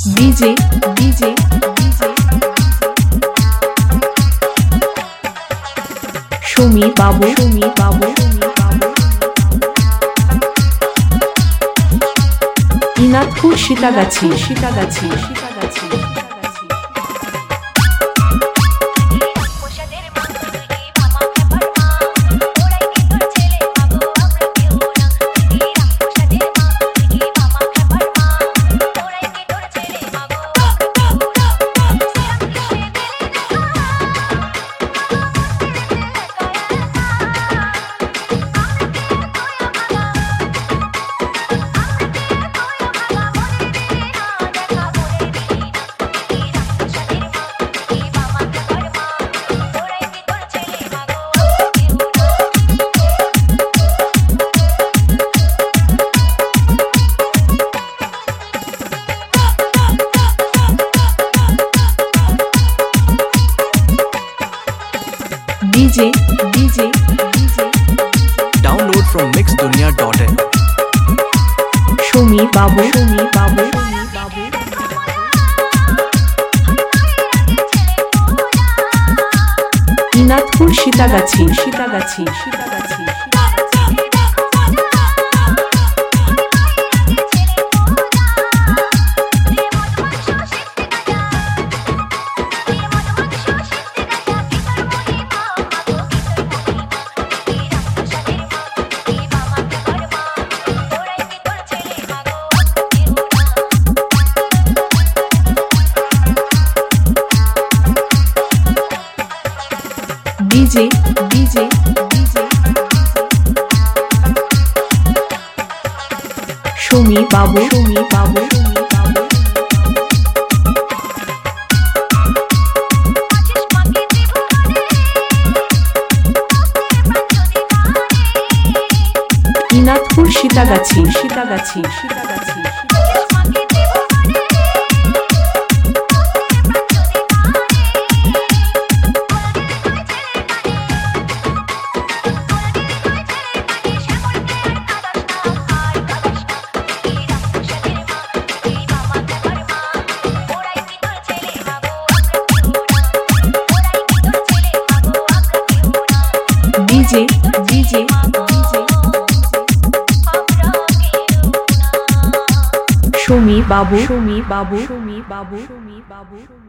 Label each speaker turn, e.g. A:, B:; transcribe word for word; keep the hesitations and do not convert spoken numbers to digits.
A: DJ DJ DJ Samir babu Samir babu Inadpur Sitagachhi Sitagachhi Sitagachhi DJ DJ DJ
B: Download from mix dunia dot in.
A: Samir babu Samir babu babu Inadpur Sitagachhi Sitagachhi Sitagachhi DJ DJ DJ Samir babu Samir babu Inadpur Sitagachhi Sitagachhi Sitagachhi DJ DJ DJ Samir babu Samir babu Samir babu Samir Babu